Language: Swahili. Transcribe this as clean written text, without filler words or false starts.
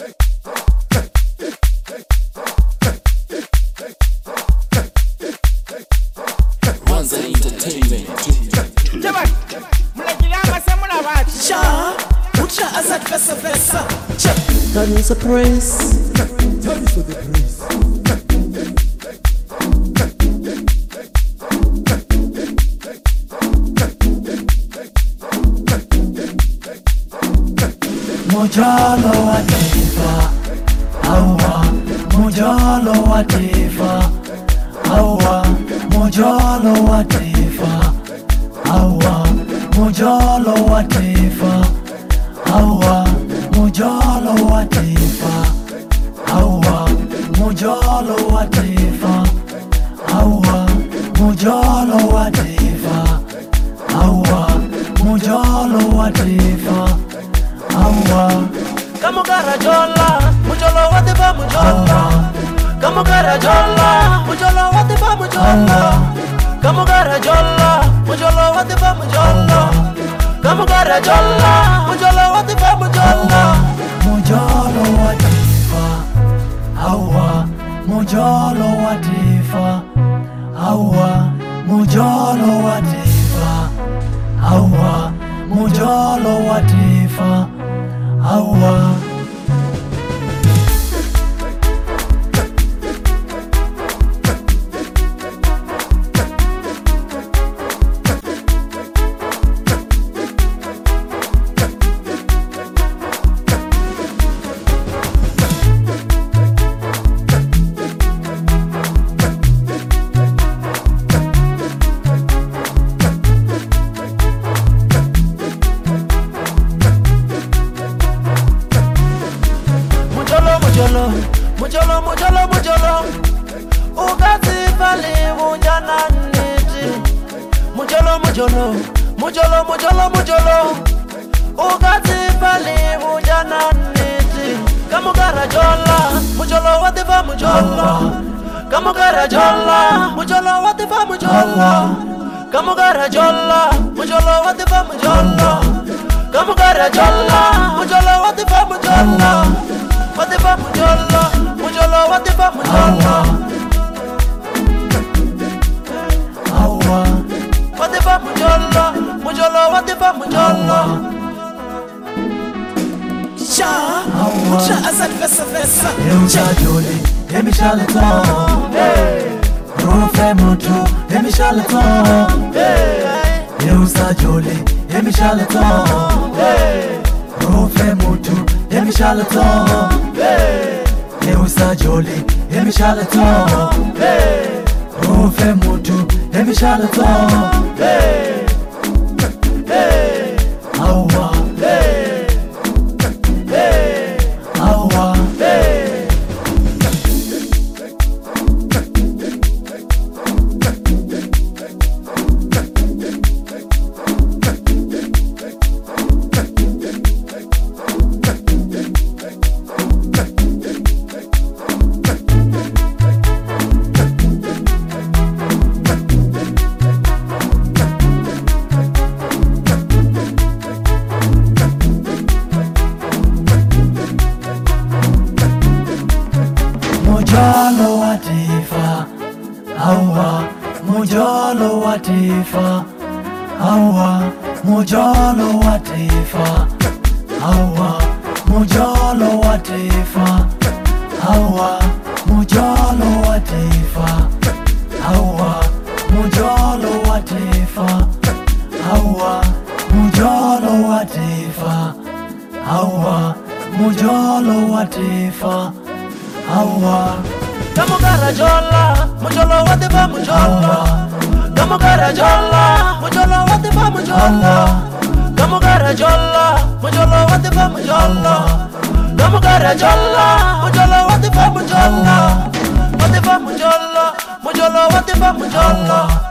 Rwanza Entertainment. Jamani, mnajilamba sema na watu. Sha, ucha azat pesa pesa. That is a praise. Mujalo wa taifa, awa, mujalo wa taifa, awa, mujalo wa taifa, awa, mujalo wa taifa, awa, mujalo wa taifa, awa, mujalo wa taifa, awa, mujalo wa taifa, awa, mujalo wa taifa. Kamugara jola, mujolo watifa mujola. Kamugara jola, mujolo watifa mujola. Kamugara jola, mujolo watifa mujola. Kamugara jola, mujolo watifa mujola. Mujolo watifa, awa, mujolo watifa, awa, mujolo watifa, awa, mujolo watifa, awa. Mujolo, mujolo, mujolo, ugati pali mujana niti. Mujolo, mujolo, mujolo, mujolo, mujolo, ugati pali mujana niti. Kamugara jola, mujolo watifa mujolo. Kamugara jola, mujolo watifa mujolo. Kamugara jola, mujolo watifa mujolo. Kamugara jola, mujolo watifa mujolo. Watifa mujolo, mujolo watifa mujolo. Awa, Watifa mujolo, mujolo watifa mujolo. sha, ucha azat pesa pesa. Eucha joli, emi shaleton. Rufe mutu, emi shaleton. Eucha joli, emi shaleton. Rufe mutu, emi shaleton. Eucha joli, emi shaleton. Rufe mutu, emi shaleton. Awa, awa. Mujolo wa taifa, awa, mujolo wa taifa, awa, mujolo wa taifa, awa, mujolo wa taifa, awa, mujolo wa taifa, awa, mujolo wa taifa, awa, mujolo wa taifa, awa, mujolo wa taifa. Awa, Kamugara jola, mujolo watifa mujolo. Kamugara jola, mujolo watifa mujolo. Kamugara jola, mujolo watifa mujolo. Kamugara jola, mujolo watifa mujolo. Watifa mujolo, mujolo watifa mujolo.